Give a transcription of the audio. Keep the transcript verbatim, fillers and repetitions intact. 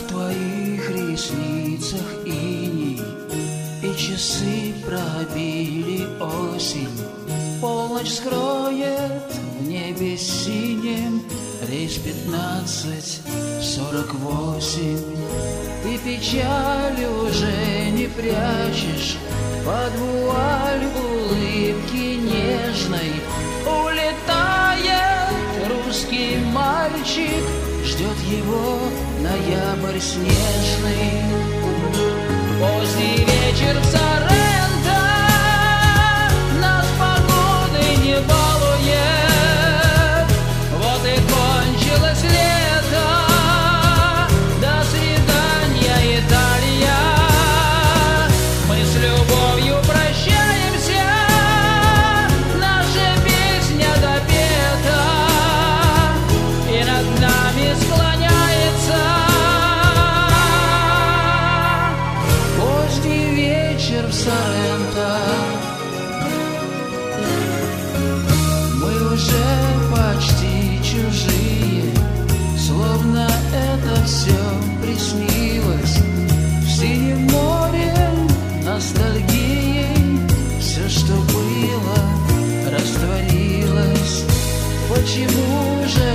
в твоих ресницах иней, и часы пробили осень. Полночь скроет в небе синим рейс пятнадцать сорок восемь. Ты печаль уже не прячешь под вуаль улыбки нежной. Улетает русский мальчик, ждет его ноябрь снежный. Поздний вечер в Соренто нас погодой не балует. Вот и кончилось лето, до свидания, Италия. Мы с любовью прощаемся, наша песня допета, и над нами склоняется поздний вечер в Соренто. Мы уже почти чужие, словно это все приснилось. В синем море ностальгией все, что было, растворилось. Почему же